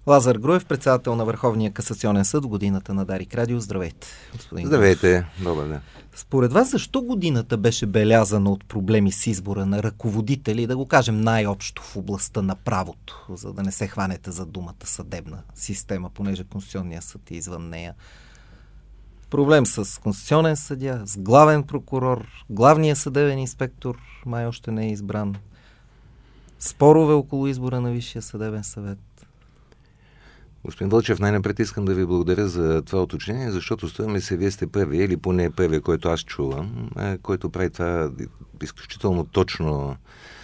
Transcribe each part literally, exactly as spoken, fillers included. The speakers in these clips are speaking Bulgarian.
Лазар Груев, председател на Върховния касационен съд в годината на Дарик Радио. Здравейте, господин Здравейте, добър ден. Според вас, защо годината беше белязана от проблеми с избора на ръководители, да го кажем най-общо в областта на правото, за да не се хванете за думата съдебна система, понеже Конституционният съд е извън нея? Проблем с конституционен съдия, с главен прокурор, главния съдебен инспектор май още не е избран. Спорове около избора на Висшия съдебен съвет. Господин Вълчев, най-напред искам да ви благодаря за това уточнение, защото струваме се, вие сте първия, или поне първия, който аз чувам, който прави това изключително точно,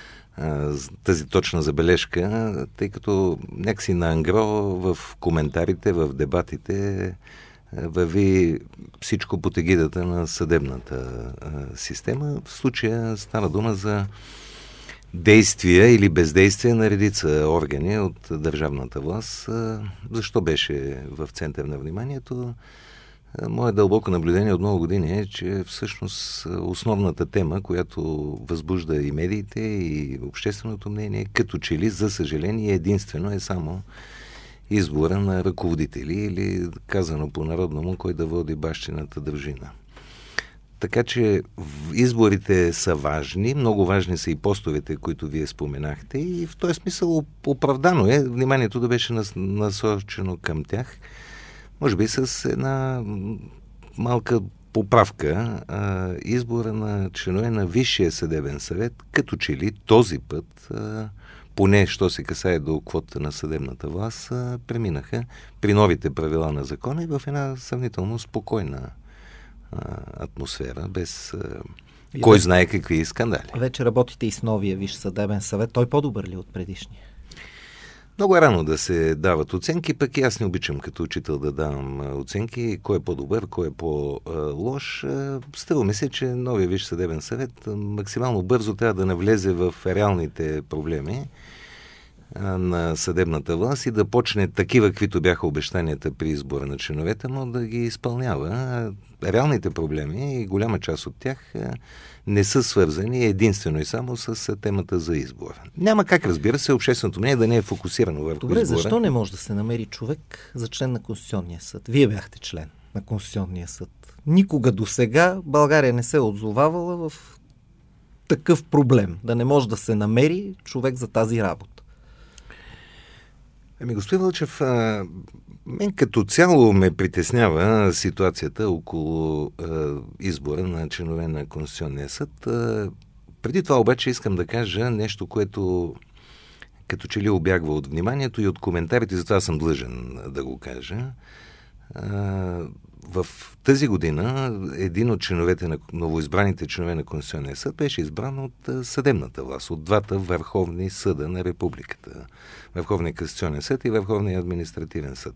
тази точна забележка, тъй като някакси на ангро в коментарите, в дебатите върви всичко под егидата на съдебната система. В случая стана дума за действия или бездействия на редица органи от държавната власт. Защо беше в център на вниманието? Мое дълбоко наблюдение от много години е, че всъщност основната тема, която възбужда и медиите, и общественото мнение, като че ли, за съжаление, единствено е само избора на ръководители или, казано по-народному, кой да води бащината държина. Така че изборите са важни, много важни са и постовете, които вие споменахте, и в този смисъл оправдано е вниманието да беше насочено към тях. Може би с една малка поправка, а, избора на членове на Висшия съдебен съвет, като че ли този път, а, поне що се касае до квотата на съдебната власт, а, преминаха при новите правила на закона и в една сравнително спокойна атмосфера, без и кой вече знае какви скандали. Вече работите и с новия Висш съдебен съвет. Той по-добър ли от предишния? Много е рано да се дават оценки, пък и аз не обичам като учител да давам оценки, кой е по-добър, кой е по-лош. Струва ми се, че новия Висш съдебен съвет максимално бързо трябва да навлезе в реалните проблеми на съдебната власт и да почне такива, каквито бяха обещанията при избора на членовете, но да ги изпълнява. Реалните проблеми, и голяма част от тях, не са свързани единствено и само с темата за избора. Няма как, разбира се, общественото мнение да не е фокусирано върху Добре, избора. Защо не може да се намери човек за член на Конституционния съд? Вие бяхте член на Конституционния съд. Никога досега България не се е отзовавала в такъв проблем. Да не може да се намери човек за тази работа. Ами, господин Вълчев, а, мен като цяло ме притеснява ситуацията около а, избора на членове на Конституционния съд. А, преди това обаче искам да кажа нещо, което като че ли обягва от вниманието и от коментарите, затова съм длъжен да го кажа. А, в тази година един от членовете на новоизбраните членове на Конституционния съд беше избран от съдебната власт, от двата върховни съда на републиката. Върховния касационен съд и Върховния административен съд.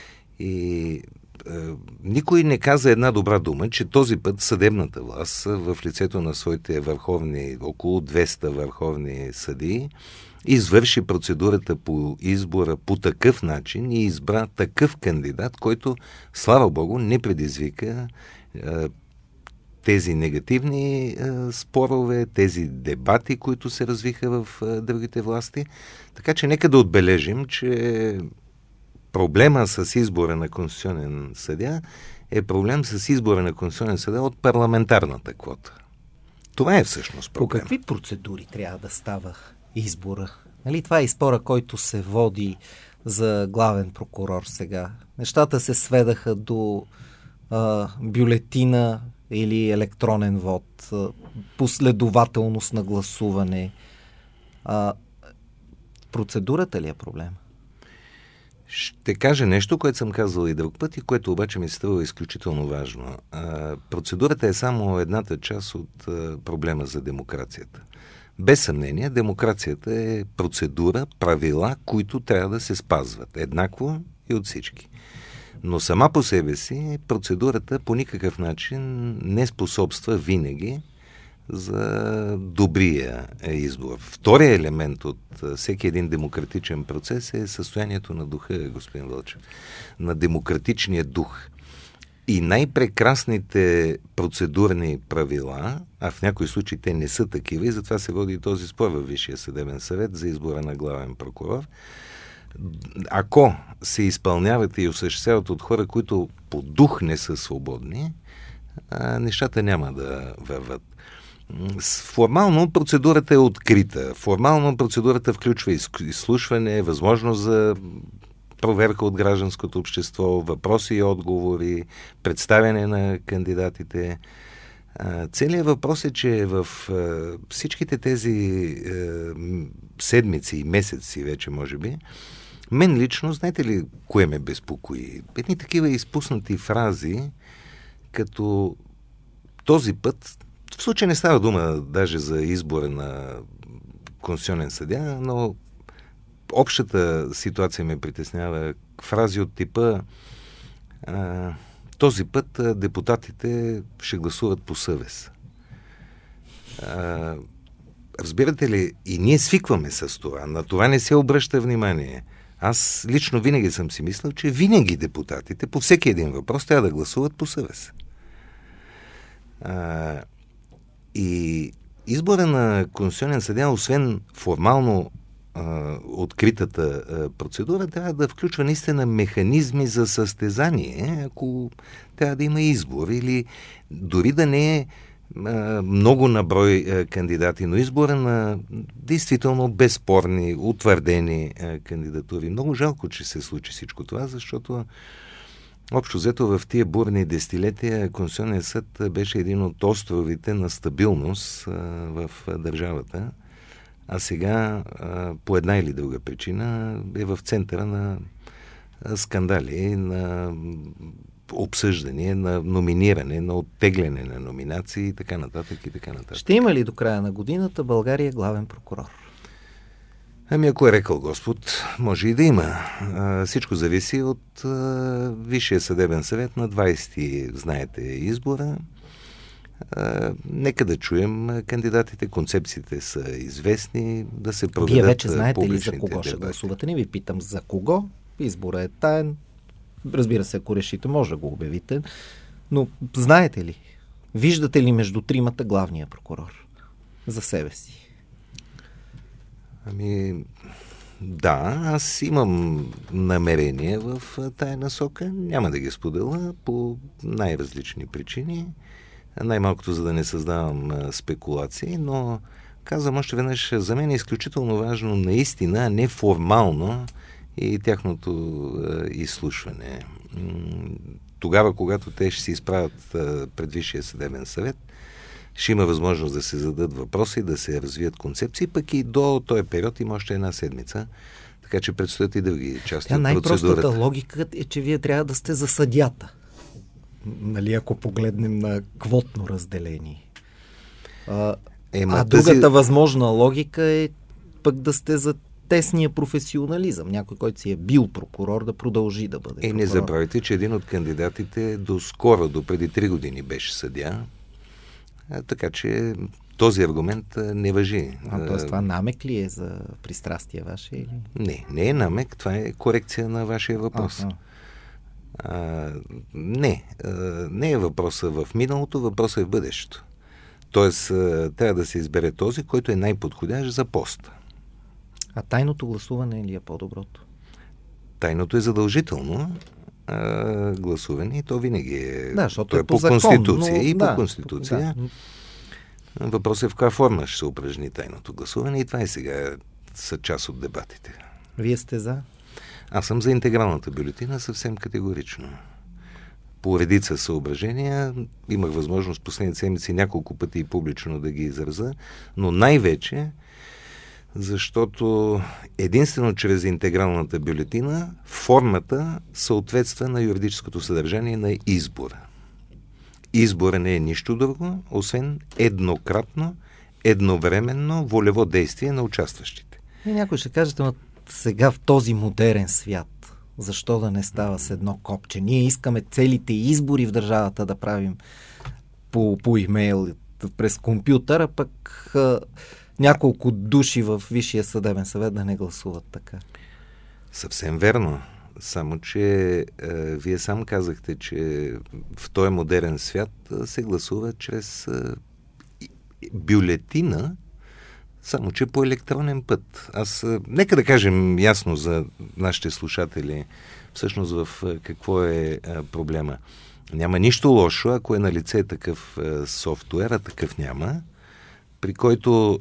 И е, никой не каза една добра дума, че този път съдебната власт в лицето на своите върховни, около двеста върховни съдии, извърши процедурата по избора по такъв начин и избра такъв кандидат, който, слава Богу, не предизвика е, тези негативни е, спорове, тези дебати, които се развиха в е, другите власти. Така че нека да отбележим, че проблема с избора на конституционен съдия е проблем с избора на конституционен съдия от парламентарната квота. Това е всъщност проблем. По какви процедури трябва да става избора? Нали, това е и спора, който се води за главен прокурор сега. Нещата се сведаха до а, бюлетина или електронен вод, а, последователност на гласуване. А, процедурата ли е проблем? Ще кажа нещо, което съм казал и друг път и което обаче ми се струва изключително важно. А, процедурата е само едната част от а, проблема за демокрацията. Без съмнение, демокрацията е процедура, правила, които трябва да се спазват еднакво и от всички. Но сама по себе си процедурата по никакъв начин не способства винаги за добрия избор. Втория елемент от всеки един демократичен процес е състоянието на духа, господин Вълчев. На демократичния дух. И най-прекрасните процедурни правила, а в някои случаи те не са такива, и затова се води и този спор във Висшия съдебен съвет за избора на главен прокурор. Ако се изпълняват и осъществяват от хора, които по дух не са свободни, а, нещата няма да върват. Формално процедурата е открита. Формално процедурата включва изслушване, възможност за проверка от гражданското общество, въпроси и отговори, представяне на кандидатите. Целият въпрос е, че в всичките тези седмици и месеци вече, може би, мен лично, знаете ли, кое ме безпокои? Едни такива изпуснати фрази, като този път, в случай не става дума даже за избора на конституционен съдия, но общата ситуация ме притеснява. Фрази от типа а, този път депутатите ще гласуват по съвест. А, разбирате ли, и ние свикваме с това. На това не се обръща внимание. Аз лично винаги съм си мислил, че винаги депутатите по всеки един въпрос трябва да гласуват по съвест. А, и избора на конституционен съдия, освен формално а, откритата а, процедура, трябва да включва наистина механизми за състезание, ако трябва да има избор, или дори да не е а, много наброй а, кандидати, но избора на действително безспорни, утвърдени а, кандидатури. Много жалко, че се случи всичко това, защото общо взето в тия бурни десетилетия Конституционният съд беше един от островите на стабилност а, в държавата, а сега а, по една или друга причина е в центъра на скандали, на обсъждане, на номиниране, на оттегляне на номинации и така нататък и така нататък. Ще има ли до края на годината България главен прокурор? Ами ако е рекал Господ, може и да има. А, всичко зависи от а, Висшия съдебен съвет на двайсети, знаете, избора. А, нека да чуем кандидатите, концепциите са известни, да се проведат. Вие вече знаете ли за кого дебати. ще гласувате? Не ви питам за кого. Избора е таен. Разбира се, ако решите, може да го обявите. Но знаете ли? Виждате ли между тримата главния прокурор за себе си? Ами, да, аз имам намерение в тая насока. Няма да ги споделя по най-различни причини. Най-малкото, за да не създавам а, спекулации, но казвам още веднъж, за мен е изключително важно наистина, а не формално и тяхното а, изслушване. Тогава, когато те ще се изправят а, пред Висшия съдебен съвет, ще има възможност да се зададат въпроси, да се развият концепции, пък и до този период има още една седмица, така че предстоят и други части от процедурата. Най-простата логика е, че вие трябва да сте за съдята. Нали, ако погледнем на квотно разделение. А, Ема, а тази... другата възможна логика е пък да сте за тесния професионализъм. Някой, който си е бил прокурор, да продължи да бъде прокурор. И не забравяйте, че един от кандидатите до скоро, до преди три години беше съдия. А, така че този аргумент не важи. А т.е. това намек ли е за пристрастие ваше? Или? Не, не е намек, това е корекция на вашия въпрос. А, а, не, а, не е въпроса в миналото, въпросът е в бъдещето. Тоест, а, трябва да се избере този, който е най-подходящ за поста. А тайното гласуване ли е по-доброто? Тайното е задължително а, гласуване и то винаги е, да, защото то е е по, по закон, Конституция но, и да, по Конституция. Да. Въпросът е в каква форма ще се упражни тайното гласуване и това и сега са част от дебатите. Вие сте за? Аз съм за интегралната бюлетина съвсем категорично. По редица съображения имах възможност последните седмици няколко пъти и публично да ги изразя, но най-вече защото единствено чрез интегралната бюлетина формата съответства на юридическото съдържание на избора. Избора не е нищо друго, освен еднократно, едновременно волево действие на участващите. И някой ще кажете, но сега в този модерен свят, защо да не става с едно копче? Ние искаме целите избори в държавата да правим по, по имейл, през компютъра, пък а, няколко души в Висшия съдебен съвет да не гласуват така. Съвсем верно. Само, че е, вие сам казахте, че в този модерен свят е, се гласува чрез е, бюлетина само че по електронен път. Аз, нека да кажем ясно за нашите слушатели, всъщност в какво е проблема. Няма нищо лошо, ако е на лице такъв софтуер, а такъв няма, при който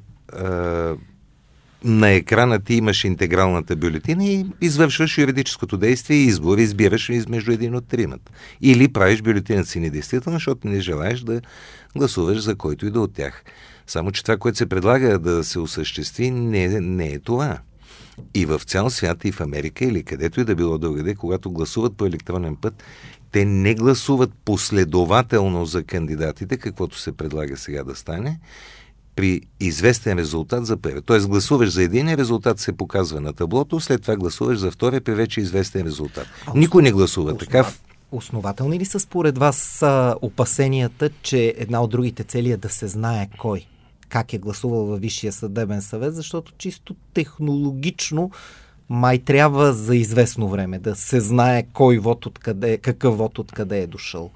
на екрана ти имаш интегралната бюлетина и извършваш юридическото действие и избор, избираш между един от тримата. Или правиш бюлетината си недействителна, защото не желаеш да гласуваш за който и да от тях. Само че това, което се предлага да се осъществи, не, не е това. И в цял свят, и в Америка, или където и да било другаде, когато гласуват по електронен път, те не гласуват последователно за кандидатите, каквото се предлага сега да стане, при известен резултат за първи. Тоест гласуваш за един, резултат се показва на таблото, след това гласуваш за втория при вече известен резултат. А, Никой не гласува основ... така. Основателни ли са според вас опасенията, че една от другите цели е да се знае кой, как е гласувал във Висшия съдебен съвет, защото чисто технологично май трябва за известно време да се знае кой вод откъде, какъв вод откъде е дошъл?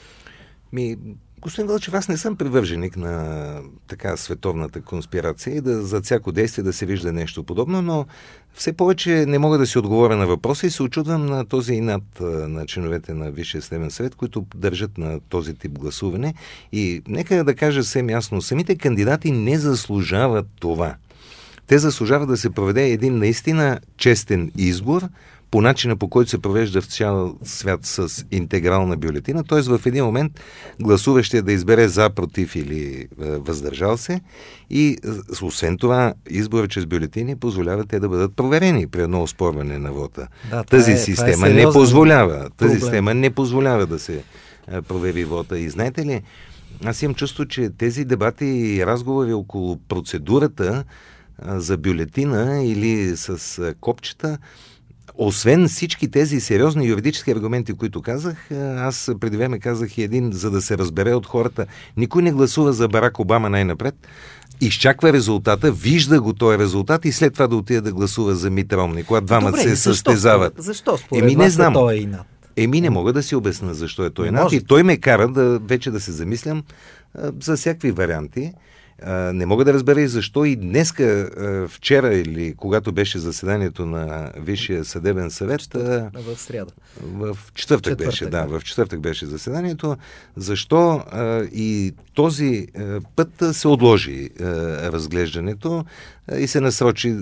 Ми... Господин Вълчев, аз не съм привърженик на така световната конспирация и да за всяко действие да се вижда нещо подобно, но все повече не мога да си отговоря на въпроса и се очудвам на този инат на членовете на Висшия съдебен съвет, които държат на този тип гласуване. И нека да кажа съвсем ясно, самите кандидати не заслужават това. Те заслужават да се проведе един наистина честен избор, по начина, по който се провежда в цял свят с интегрална бюлетина, т.е. в един момент гласуващия да избере за, против или е, въздържал се и освен това изборът чрез бюлетини позволява те да бъдат проверени при едно оспорване на вота. Да, тази е, система е не позволява, тази система не позволява да се е, провери вота. И знаете ли, аз имам чувство, че тези дебати и разговори около процедурата е, за бюлетина или с е, копчета, освен всички тези сериозни юридически аргументи, които казах, аз преди време казах и един, за да се разбере от хората, никой не гласува за Барак Обама най-напред, изчаква резултата, вижда го този резултат и след това да отиде да гласува за Мит Ромни, когато двамата се състезават. Защо според Еми, не вас знам. Той е инат? Еми не мога да си обясна защо е той инат и той ме кара да вече да се замислям а, за всякакви варианти. Uh, не мога да разбера и защо и днеска, uh, вчера или когато беше заседанието на Висшия съдебен съвет. Uh, в сряда. В четвъртък, четвъртък беше, да, в четвъртък беше заседанието. Защо uh, и този uh, път се отложи uh, разглеждането uh, и се насрочи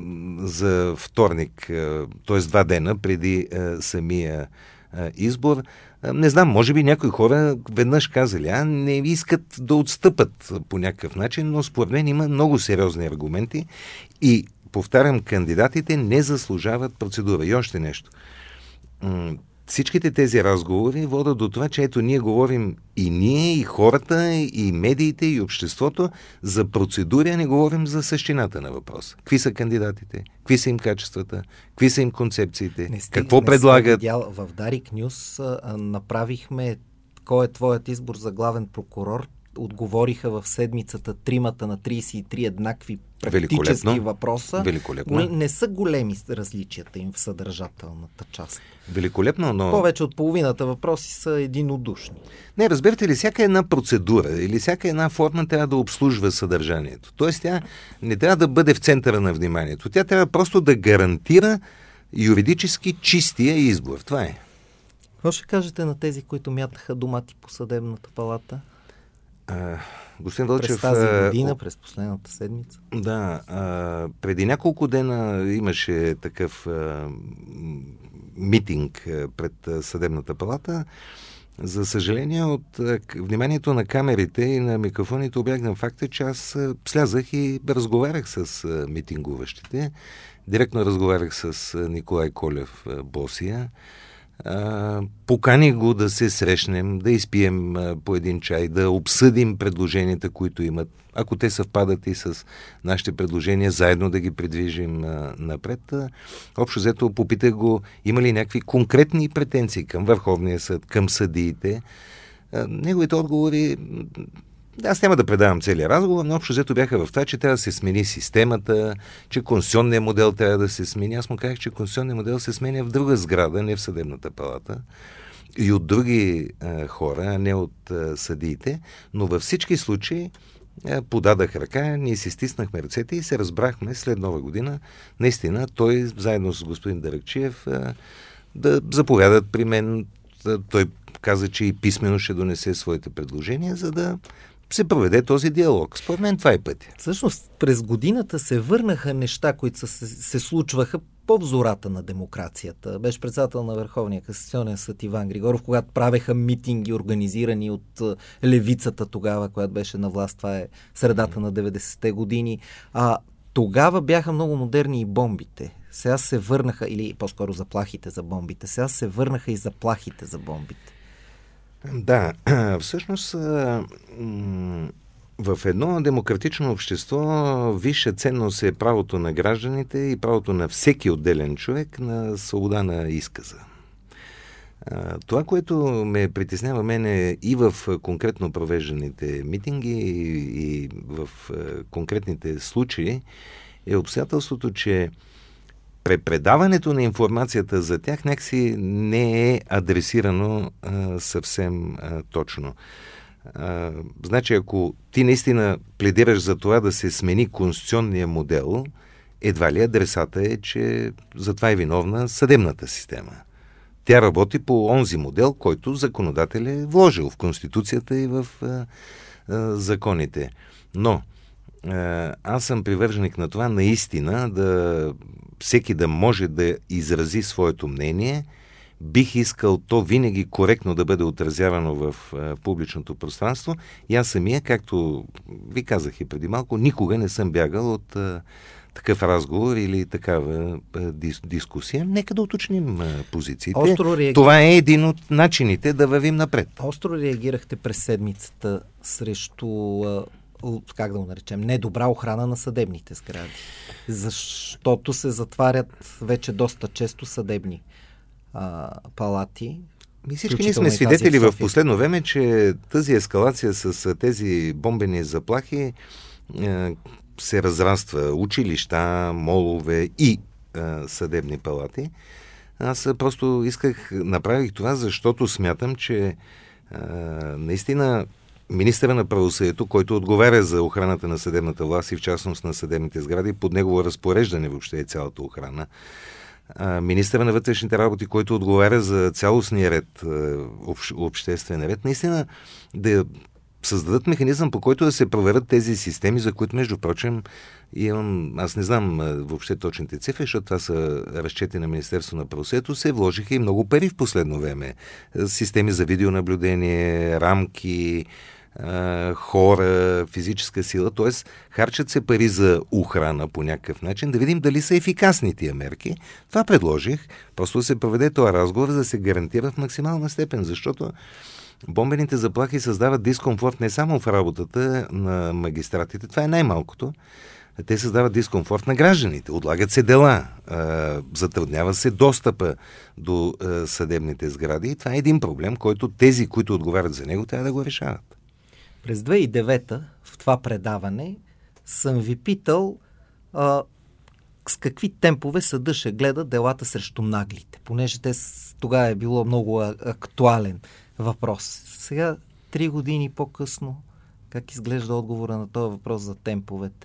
за вторник, uh, т.е. два дена преди uh, самия uh, избор. Не знам, може би някои хора веднъж казали, а не искат да отстъпат по някакъв начин, но според мен има много сериозни аргументи и, повтарям, кандидатите не заслужават процедура. И още нещо. Всичките тези разговори водят до това, че ето ние говорим и ние, и хората, и медиите, и обществото за процедури, а не говорим за същината на въпроса. Какви са кандидатите? Какви са им качествата? Какви са им концепциите? Не стиг, какво не предлагат? Видял, в Дарик Нюс а, направихме кой е твоят избор за главен прокурор. Отговориха в седмицата тримата на трийсет и три еднакви практически въпроса. Великолепно. Не са големи различията им в съдържателната част. Великолепно, но... Повече от половината въпроси са единодушни. Не, разберете ли, всяка една процедура или всяка една форма трябва да обслужва съдържанието. Тоест тя не трябва да бъде в центъра на вниманието. Тя трябва просто да гарантира юридически чистия избор. Това е. Какво ще кажете на тези, които мятаха домати по съдебната палата? А, господин Вълчев, през тази година, през последната седмица? Да, а, преди няколко дена имаше такъв а, митинг пред съдебната палата. За съжаление, от а, вниманието на камерите и на микрофоните обягна факта, че аз а, слязах и разговарях с а, митингуващите. Директно разговарях с а, Николай Колев, а, Босия. Uh, покани го да се срещнем, да изпием uh, по един чай, да обсъдим предложенията, които имат. Ако те съвпадат и с нашите предложения, заедно да ги придвижим uh, напред. Uh, общо взето попитах го, има ли някакви конкретни претенции към Върховния съд, към съдиите. Uh, неговите отговори... Аз няма да предавам целия разговор, но общо взето бяха в това, че трябва да се смени системата, че конституционният модел трябва да се смени. Аз му казах, че конституционният модел се сменя в друга сграда, не в съдебната палата и от други а, хора, а не от а, съдиите. Но във всички случаи подадах ръка, ние си стиснахме ръцете и се разбрахме след Нова година. Наистина, той заедно с господин Даракчиев да заповядат при мен. Той каза, че и писмено ще донесе своите предложения, за да се проведе този диалог. Според мен това е пътя. Всъщност, през годината се върнаха неща, които са, се, се случваха по взората на демокрацията. Беше председател на Върховния касационен съд Иван Григоров, когато правеха митинги, организирани от левицата тогава, която беше на власт. Това е средата на деветдесетте години. А тогава бяха много модерни и бомбите. Сега се върнаха, или по-скоро заплахите за бомбите. Сега се върнаха и заплахите за бомбите. Да, всъщност в едно демократично общество висша ценност е правото на гражданите и правото на всеки отделен човек на свобода на изказа. Това, което ме притеснява мене и в конкретно провежданите митинги и в конкретните случаи, е обстоятелството, че препредаването на информацията за тях някакси не е адресирано а, съвсем а, точно. А, значи, ако ти наистина пледираш за това да се смени конституционния модел, едва ли адресата е, че за това е виновна съдебната система. Тя работи по онзи модел, който законодател е вложил в Конституцията и в а, а, законите. Но а, аз съм привърженик на това наистина да всеки да може да изрази своето мнение. Бих искал то винаги коректно да бъде отразявано в а, публичното пространство. И аз самия, както ви казах и преди малко, никога не съм бягал от а, такъв разговор или такава а, дис, дискусия. Нека да уточним а, позициите. Реаги... Това е един от начините да вървим напред. Остро реагирахте през седмицата срещу... А... как да го наречем, недобра охрана на съдебните сгради. Защото се затварят вече доста често съдебни а, палати. И всички ние сме свидетели в, в последно време, че тази ескалация с тези бомбени заплахи е, се разраства. Училища, молове и е, съдебни палати. Аз просто исках, направих това, защото смятам, че е, наистина министъра на правосъдието, който отговаря за охраната на съдебната власт и в частност на съдебните сгради, под негово разпореждане въобще е цялата охрана. Министъра на вътрешните работи, който отговаря за цялостния ред, общ, обществен ред, наистина да създадат механизъм, по който да се проверят тези системи, за които, между прочим, имам, аз не знам въобще точните цифри, защото това са разчети на Министерство на правосъдието, се вложиха и много пари в последно време. Системи за видеонаблюдение, рамки, хора, физическа сила, т.е. харчат се пари за охрана по някакъв начин, да видим дали са ефикасни тия мерки. Това предложих, просто да се проведе този разговор, за да се гарантира в максимална степен, защото бомбените заплахи създават дискомфорт не само в работата на магистратите, това е най-малкото. Те създават дискомфорт на гражданите, отлагат се дела, затруднява се достъпа до съдебните сгради и това е един проблем, който тези, които отговарят за него, трябва да го решават. През две хиляди и девета в това предаване съм ви питал а, с какви темпове съдът ще гледа делата срещу наглите, понеже те тогава е било много актуален въпрос. Сега, три години по-късно, как изглежда отговора на този въпрос за темповете?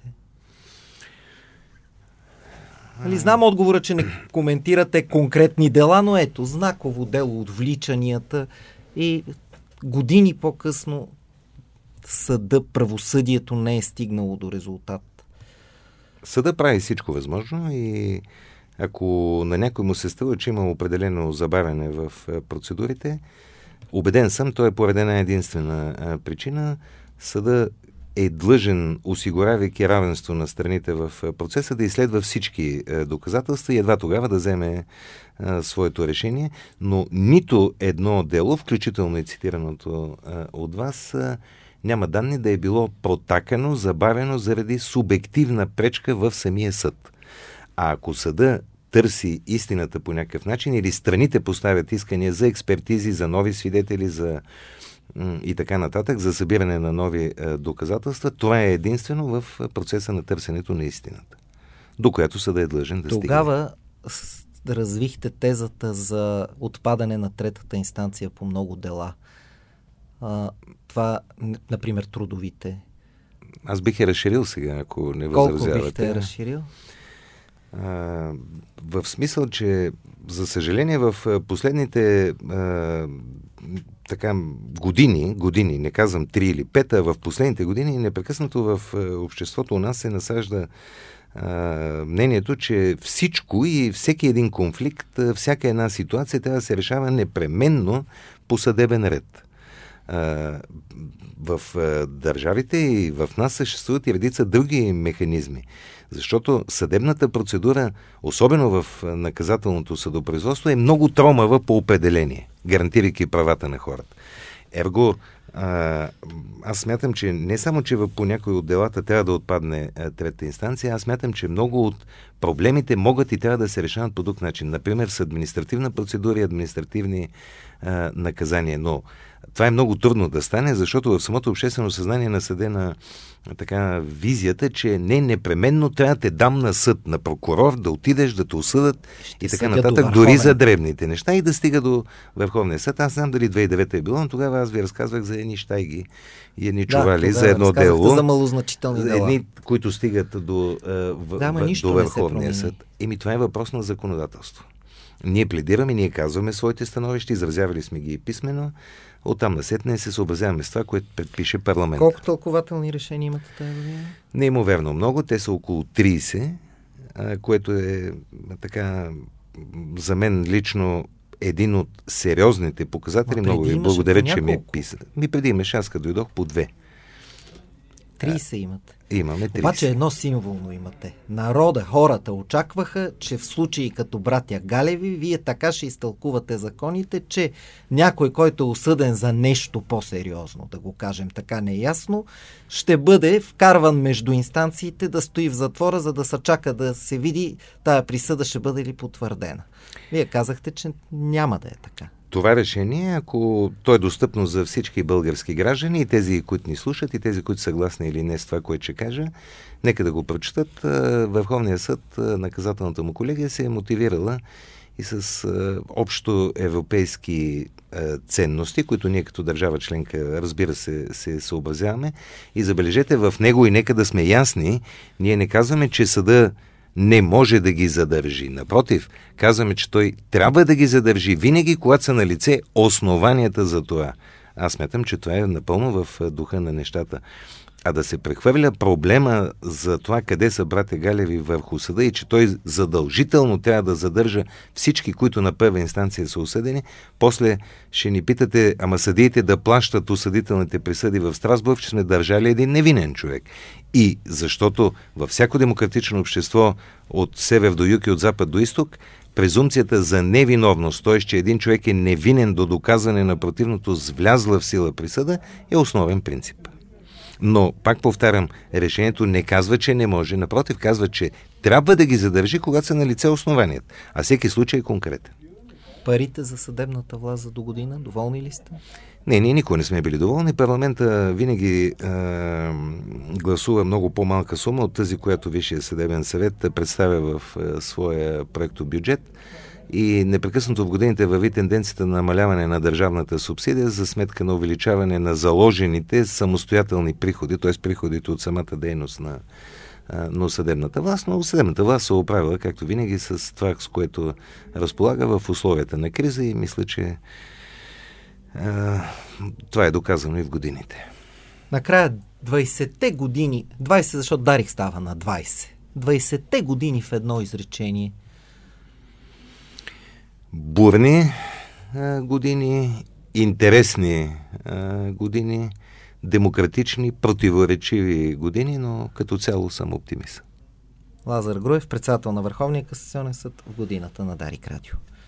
Нали, знам отговора, че не коментирате конкретни дела, но ето, знаково дело, отвличанията и години по-късно съда, правосъдието не е стигнало до резултат. Съда прави всичко възможно и ако на някой му се става, че има определено забавяне в процедурите, убеден съм, то е поради една единствена причина. Съда е длъжен, осигурявайки равенство на страните в процеса, да изследва всички доказателства и едва тогава да вземе а, своето решение. Но нито едно дело, включително и цитираното а, от вас, а, няма данни да е било протакано, забавено заради субективна пречка в самия съд. А ако съда търси истината по някакъв начин или страните поставят искания за експертизи, за нови свидетели, за и така нататък, за събиране на нови е, доказателства, това е единствено в процеса на търсенето на истината, до която съда е длъжен да стигне. Тогава развихте тезата за отпадане на третата инстанция по много дела. А, това, например, трудовите. аз бих я разширил сега, ако не възразявате. Колко бихте я разширил? А, в смисъл, че за съжаление в последните а, така години, години, не казвам три или пет, а в последните години непрекъснато в обществото у нас се насажда а, мнението, че всичко и всеки един конфликт, всяка една ситуация трябва да се решава непременно по съдебен ред. А, в а, държавите и в нас съществуват и редица други механизми. Защото съдебната процедура, особено в наказателното съдопроизводство, е много тромава по определение, гарантирайки правата на хората. Ерго, а, аз смятам, че не само, че по някои от делата трябва да отпадне а, трета инстанция, аз смятам, че много от проблемите могат и трябва да се решават по друг начин. Например, с административна процедура и административни а, наказания. Но това е много трудно да стане, защото в самото обществено съзнание наседена така визията, че не непременно трябва да те дам на съд, на прокурор, да отидеш, да те осъдат и така нататък, дори за дребните неща и да стига до Върховния съд. Аз знам дали две хиляди и девета е било, но тогава аз ви разказвах за едни щайги и едни чували, да, за едно дело. За малозначителни дела. Едни, които стигат до, в, да, в, до Върховния съд. Еми, това е въпрос на законодателство. Ние пледираме, ние казваме своите становища, изразявали сме ги писмено. Оттам насетне се съобразяваме с това, което предпише парламент. Колко тълкователни решения имате тази година? Неимоверно много. Те са около трийсет, което е така за мен лично един от сериозните показатели. Много ви благодаря, че ми писа. Ми преди имаше, аз като дойдох по две. трийсет имате. Имаме трийсет. Обаче едно символно имате. Народа, хората очакваха, че в случаи като братя Галеви, вие така ще изтълкувате законите, че някой, който е осъден за нещо по-сериозно, да го кажем така неясно, ще бъде вкарван между инстанциите да стои в затвора, за да се чака да се види тая присъда ще бъде ли потвърдена. Вие казахте, че няма да е така. Това решение, ако то е достъпно за всички български граждани, и тези, които ни слушат, и тези, които са съгласни или не с това, което ще кажа, нека да го прочитат. Върховният съд, наказателната му колегия, се е мотивирала и с общо европейски ценности, които ние като държава членка, разбира се, се съобразяваме. И забележете, в него, и нека да сме ясни, ние не казваме, че съда не може да ги задържи. Напротив, казваме, че той трябва да ги задържи винаги, когато са на лице основанията за това. Аз смятам, че това е напълно в духа на нещата. А да се прехвърля проблема за това къде са братя Галеви върху съда и че той задължително трябва да задържа всички, които на първа инстанция са осъдени, после ще ни питате, ама съдиите да плащат осъдителните присъди в Страсбург, че сме държали един невинен човек. И защото във всяко демократично общество от север до юг и от запад до изток, презумпцията за невиновност, т.е. че един човек е невинен до доказване на противното с влязла в сила присъда, е основен принцип. Но, пак повтарям, решението не казва, че не може. Напротив, казва, че трябва да ги задържи, когато са на лице основаният. А всеки случай е конкретен. Парите за съдебната власт за до година, доволни ли сте? Не, ние никога не сме били доволни. Парламента винаги е, гласува много по-малка сума от тази, която Висшия съдебен съвет представя в е, своя проектобюджет. И непрекъснато в годините върви тенденцията на намаляване на държавната субсидия за сметка на увеличаване на заложените самостоятелни приходи, т.е. приходите от самата дейност на, на съдебната власт. Но съдебната власт се оправила, както винаги, с това, с което разполага в условията на криза и мисля, че а, това е доказано и в годините. Накрая двайсетте години, двайсет, защото Дарик става на двайсет, двайсетте години в едно изречение. Бурни а, години, интересни а, години, демократични, противоречиви години, но като цяло съм оптимист. Лазар Груев, председател на Върховния касационен съд в годината на Дарик Радио.